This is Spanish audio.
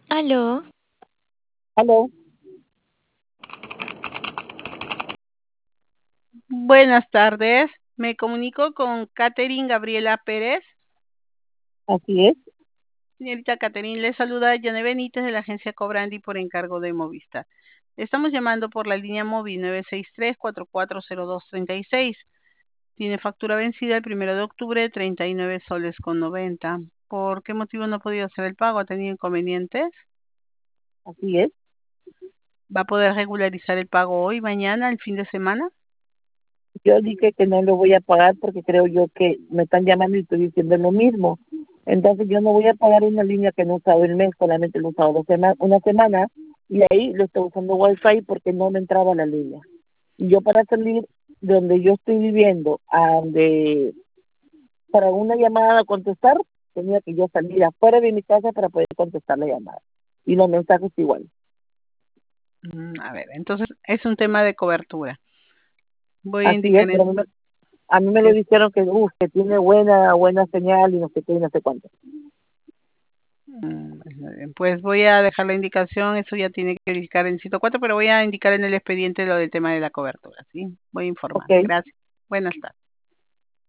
Aló, Aló, Buenas tardes, me comunico con Catherine Gabriela Pérez. así es, Señorita Catherine, le saluda Yane Benítez de la agencia Cobrandi por encargo de Movistar. Estamos llamando por la línea móvil 963-440236. Tiene factura vencida el 1 de octubre, 39 soles con 90. ¿Por qué motivo no ha podido hacer el pago? ¿Ha tenido inconvenientes? así es. ¿Va a poder regularizar el pago hoy, mañana, el fin de semana? Yo dije que no lo voy a pagar porque creo yo que me están llamando y estoy diciendo lo mismo. Entonces yo no voy a pagar una línea que no he usado el mes, solamente lo he usado una semana y ahí lo estoy usando Wi-Fi porque no me entraba la línea. Y yo para salir de donde yo estoy viviendo para una llamada a contestar, tenía que yo salir afuera de mi casa para poder contestar la llamada. Y los mensajes igual. A ver, entonces es un tema de cobertura. Voy a Así es, indicar pero en a mí me lo que dijeron que tiene buena señal y no sé qué y no sé cuánto. Muy bien, pues voy a dejar la indicación, eso ya tiene que indicar en el sitio 4, pero voy a indicar en el expediente lo del tema de la cobertura, ¿sí? Voy a informar. Ok. Gracias. Buenas tardes.